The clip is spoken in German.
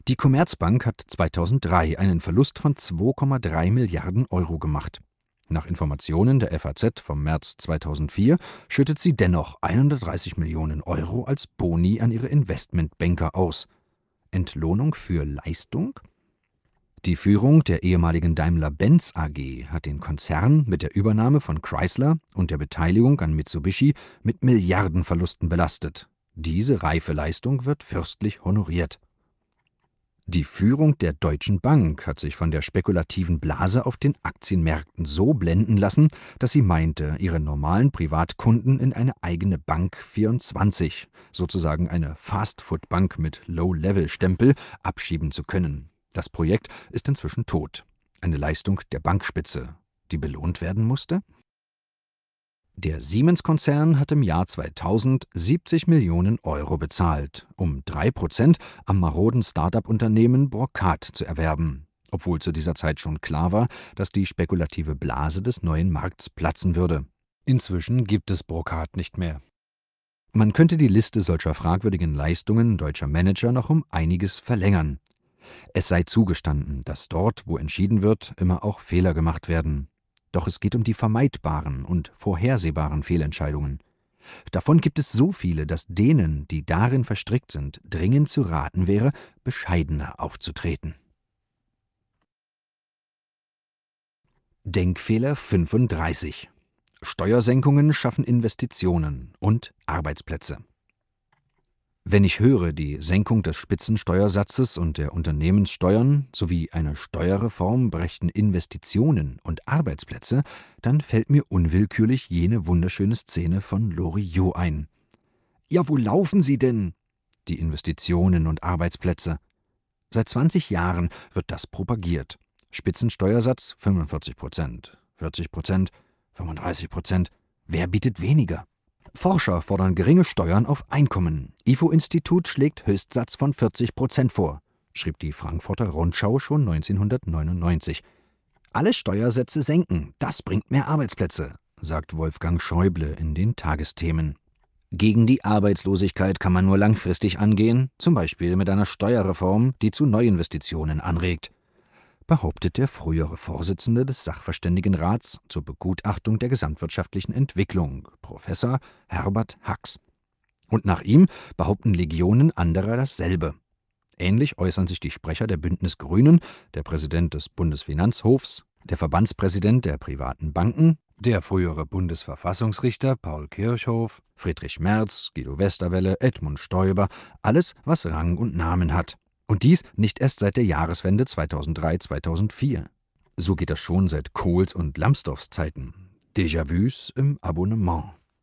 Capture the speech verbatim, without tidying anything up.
Die Commerzbank hat zweitausenddrei einen Verlust von zwei Komma drei Milliarden Euro gemacht. Nach Informationen der F A Z vom März zweitausendvier schüttet sie dennoch hundertdreißig Millionen Euro als Boni an ihre Investmentbanker aus. Entlohnung für Leistung? Die Führung der ehemaligen Daimler-Benz A G hat den Konzern mit der Übernahme von Chrysler und der Beteiligung an Mitsubishi mit Milliardenverlusten belastet. Diese reife Leistung wird fürstlich honoriert. Die Führung der Deutschen Bank hat sich von der spekulativen Blase auf den Aktienmärkten so blenden lassen, dass sie meinte, ihre normalen Privatkunden in eine eigene Bank vierundzwanzig, sozusagen eine Fast-Food-Bank mit Low-Level-Stempel, abschieben zu können. Das Projekt ist inzwischen tot. Eine Leistung der Bankspitze, die belohnt werden musste? Der Siemens-Konzern hat im Jahr zweitausend siebzig Millionen Euro bezahlt, um drei Prozent am maroden Start-up-Unternehmen Brocade zu erwerben, obwohl zu dieser Zeit schon klar war, dass die spekulative Blase des neuen Markts platzen würde. Inzwischen gibt es Brocade nicht mehr. Man könnte die Liste solcher fragwürdigen Leistungen deutscher Manager noch um einiges verlängern. Es sei zugestanden, dass dort, wo entschieden wird, immer auch Fehler gemacht werden. Doch es geht um die vermeidbaren und vorhersehbaren Fehlentscheidungen. Davon gibt es so viele, dass denen, die darin verstrickt sind, dringend zu raten wäre, bescheidener aufzutreten. Denkfehler fünfunddreißig. Steuersenkungen schaffen Investitionen und Arbeitsplätze. Wenn ich höre, die Senkung des Spitzensteuersatzes und der Unternehmenssteuern sowie eine Steuerreform brächten Investitionen und Arbeitsplätze, dann fällt mir unwillkürlich jene wunderschöne Szene von Loriot ein. Ja, wo laufen sie denn? Die Investitionen und Arbeitsplätze. Seit zwanzig Jahren wird das propagiert. Spitzensteuersatz fünfundvierzig Prozent, vierzig Prozent, fünfunddreißig Prozent. Wer bietet weniger? Forscher fordern geringe Steuern auf Einkommen. I F O-Institut schlägt Höchstsatz von vierzig Prozent vor, schrieb die Frankfurter Rundschau schon neunzehnhundertneunundneunzig. Alle Steuersätze senken, das bringt mehr Arbeitsplätze, sagt Wolfgang Schäuble in den Tagesthemen. Gegen die Arbeitslosigkeit kann man nur langfristig angehen, zum Beispiel mit einer Steuerreform, die zu Neuinvestitionen anregt, behauptet der frühere Vorsitzende des Sachverständigenrats zur Begutachtung der gesamtwirtschaftlichen Entwicklung, Professor Herbert Hacks. Und nach ihm behaupten Legionen anderer dasselbe. Ähnlich äußern sich die Sprecher der Bündnis-Grünen, der Präsident des Bundesfinanzhofs, der Verbandspräsident der privaten Banken, der frühere Bundesverfassungsrichter Paul Kirchhoff, Friedrich Merz, Guido Westerwelle, Edmund Stoiber, alles, was Rang und Namen hat. Und dies nicht erst seit der Jahreswende zweitausenddrei zweitausendvier. So geht das schon seit Kohls und Lambsdorffs Zeiten. Déjà-vus im Abonnement.